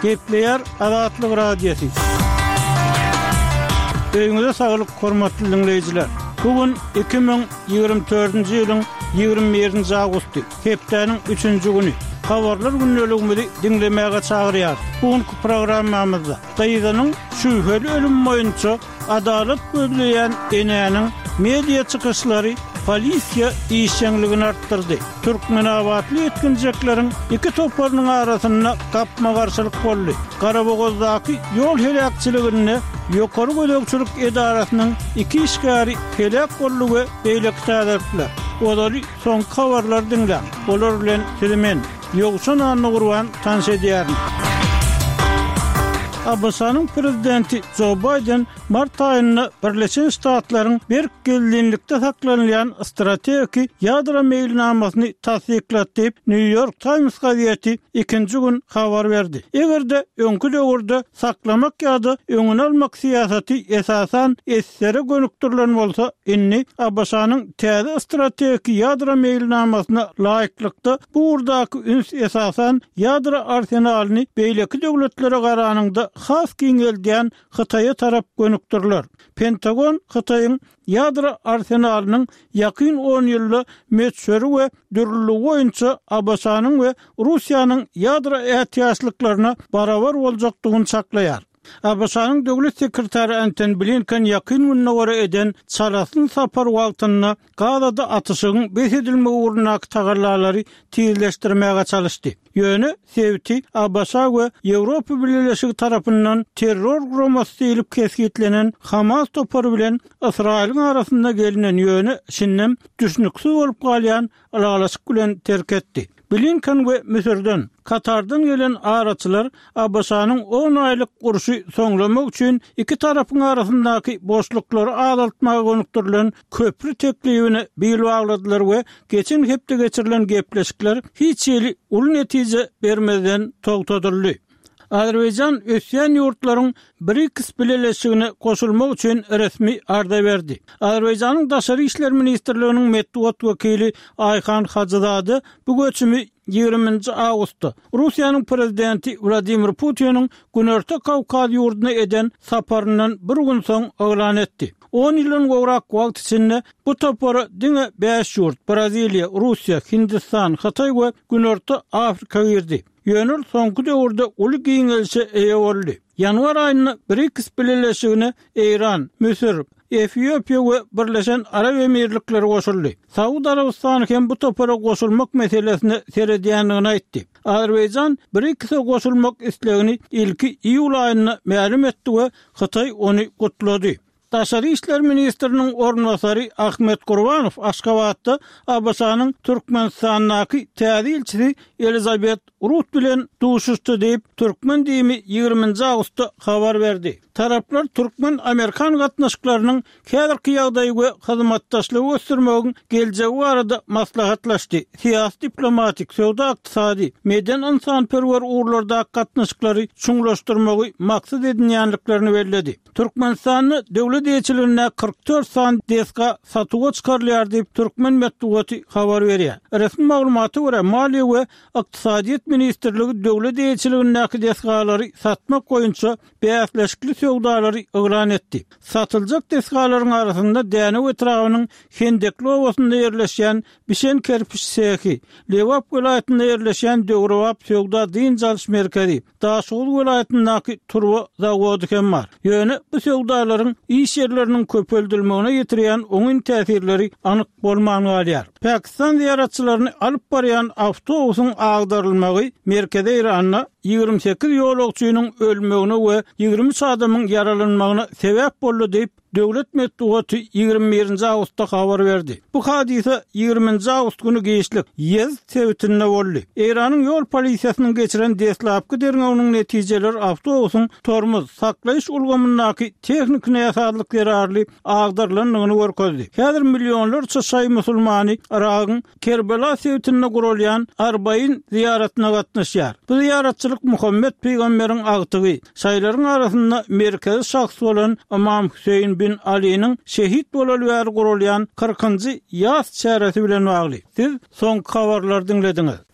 Gepleyer Azatlyk Radiosu. Öňüňizde saglyk, hormatly dinleýijiler. Bugün 2024-nji ýylyň 21-nji awgusty, hepdeniň 3-nji güni. Habarlar günneligimizi dinlemäge çagyrýar. Bugünkü programmamyzda Gaýzanyň şüpheli ölüm boýunça adalet gözleýän enäniň media çykyşlary polisiýa işçiligini arttyrdy. Türkmenawatly etkinjeklerin iki toparynyň arasyna gapma garşylyk boldy. Garabogozdaky ýol helakçylygyny ýokary gödökçilik edarasynyň iki işgäri helak boldugy beýleki täzirler. Olary soňky habarlar dinle. Olar bilen sizimen ýogşan anny gurban tanış edýärin. Abasanyň prezidenti Joe Biden mart aýynda Birleşen Ştatlaryň berkelilikde saklanýan strategik ýadro meýilnamasyny tasdiklat diýip New York Times gazetesi ikinji gün habar berdi. Egerde öňkü döwürde saklamak ýa-da öňüne almak siýasaty esasan esere gönükdirilen bolsa, inni Abasanyň täze strategik ýadro meýilnamasyna laýyklykda bu urdaky üns esasan ýadro arsenalyny beýleki döwletlere garanyňda has giňeldiýän Hytaýa tarap gönükdirler. Pentagon Hytaýyň ýadro arsenalynyň ýakyn 10 ýylda meçhuri we dürlügi boýunça Abasanyň we Russiýanyň ýadro ähtiýaçlyklaryna barabar boljakdygyny saklaýar. Abasanyň döwlet sekretary Antony Blinken ýakyn gününe göre eden çarasyn sapar wagtyna Gazada atyşygyň besedilmegi urnak tagarlalary tizleşdirmäge çalışdy. Ýöne sebti Abasa we Ýewropa Birleşigi tarapyndan terror guramasy diýilip keskitlenen Hamas topary bilen Israýlyň arasynda gelinen ýöne şinnem düşnüksiz bolup galýan alalaşyk bilen terk etdi. Blinken ve Mısır'dan, Katar'dan gelen araçlar Abasanyň 10 aýlyk gurşy soňlamak üçin iki tarapyň arasyndaky boşluklary azaltmaga gönükdirilen köprü teklibini bil bagladylar we geçen hepde geçirilen gepleşikler hiç ýeli uly netije bermeden togtadyldy. Azerbaýjan ösýän ýurtlaryň BRICS bileşigine goşulmak üçin resmi arda berdi. Azerbaýjanyň Daşary işler ministrliginiň medeniýet wekili Ayhan Hacızady bu göçümi 20 awgustda Russiýanyň prezidenti Vladimir Putin'in Günörtü Kawkaz ýurduna eden saparyndan bir gün soň elan etdi. 10 ýyldan gowrak wagt içinde bu topary diňe 5 ýurt Braziliýa, Russiýa, Hindistan, Hytaý we Günörtü Afrika girdi. Ýönül soňky döwürde uly giňelişe eýe boldy. Ýanwar aýyna BRICS bileşigine Iran, Misir, Etiopiýa we Birleşen Arab Emirlikleri goşuldy. Saud Arabistany hem bu topara goşulmak meselesini seredýändigini aýtdy. Azerbaýjan BRICS'e goşulmak islegini ilki iýul aýyna ma'lum etdi we Hytaý ony gutlady. Daşary işler ministriniň ornbasary Ahmet Gurbanow Aşgabatda Abasanyň Türkmenistanyňky täze elçisi Elizabet Rut bilen duşuşdy diýip Türkmen diýimi 20 awgustda habar berdi. Taraplar Türkmen-Amerikan gatnaşyklarynyň häzirki ýagdaýy we hyzmatdaşlygy ösdürmegi geljegi barada maslahatlaşdy. Siýasy, diplomatik, sowda, ykdysady, meden insanperwer urlarda gatnaşyklary çuňlaşdyrmagy maksat edilýänliklerini bellädi. Türkmenistany döwlet ýeçiligine 44 san deska satyga çykarylýar diýip Türkmen medeniýeti habar berýär. Resmi maglumaty görä Maliýe we Ykdysadyýet ministrligi döwlet ýeçiligindäki deskalary satmak boýunça beýasleşikli sowdalary elan etdi. Satyljak deskalaryň arasynda Däne etragynyň Hendekli owasynda ýerleşýän Bişen kerpiç sehi, Lewap welaýatynda ýerleşýän Döwrewap sowda dyn çalyş merkezi, Daşoğul welaýatyndaky Turwa zawody hem bar. Ýöne bu sowdalaryň iş ýerleriniň köpeldilmegine ýetirýän oňun täsirleri anyk bolmagy galýar. Pakistan ziyaratçylaryny alyp barýan awtobusyň agdarylmagy merkeze Iranna 28 ýolagçynyň ölmegine we 23 adamyň yaralanmagyna sebäp boldy diýip döwlet medeniýeti 21 awgustda habar berdi. Bu hadise 20 awgust günü geçlik ýez sebitinde boldy. Iranyň ýol polisiýasynyň geçiren deslapky derňeginiň netijeleri awtobusyň tormuz saklaýyş ulgamyndaky tehnik näsaatlyk ýararly agdarlanmagyny görkezdi. Häzir millionlarça şaý musulmany Iragyň Kerbela sebitinde gurulýan Arbaýyn ziyaretine gatnaşýar. Bu ziyaretçilik Muhammed Peýgamberiň agtygy, şaýlaryň arasynda merkezi şahs bolan Imam Hüseyin bin Ali'nin şehit bolalyar gurulyan 40-njy ýaz çäresi bilen bagly. Siz soňky habarlary dinlediniz.